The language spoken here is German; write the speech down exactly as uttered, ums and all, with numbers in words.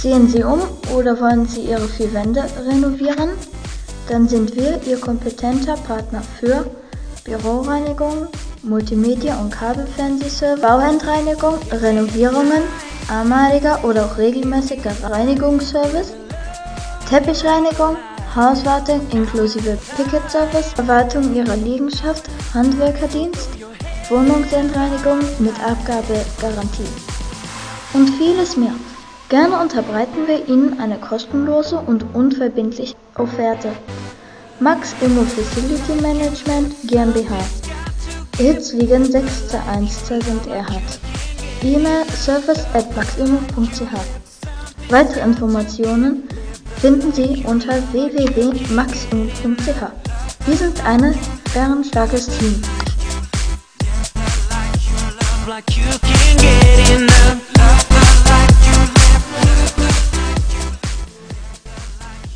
Ziehen Sie um oder wollen Sie Ihre vier Wände renovieren? Dann sind wir Ihr kompetenter Partner für Büroreinigung, Multimedia- und Kabelfernsehservice, Bauendreinigung, Renovierungen, einmaliger oder auch regelmäßiger Reinigungsservice, Teppichreinigung, Hauswartung inklusive Picket-Service, Verwaltung Ihrer Liegenschaft, Handwerkerdienst, Wohnungsentreinigung mit Abgabegarantie und vieles mehr. Gerne unterbreiten wir Ihnen eine kostenlose und unverbindliche Offerte. Max Immo Facility Management GmbH, Hitzlingen sechs zwei eins zwei Sankt Erhard. E-Mail service at maximmo punkt c h. Weitere Informationen finden Sie unter w w w punkt maximmo punkt c h. Wir sind ein bärenstarkes Team.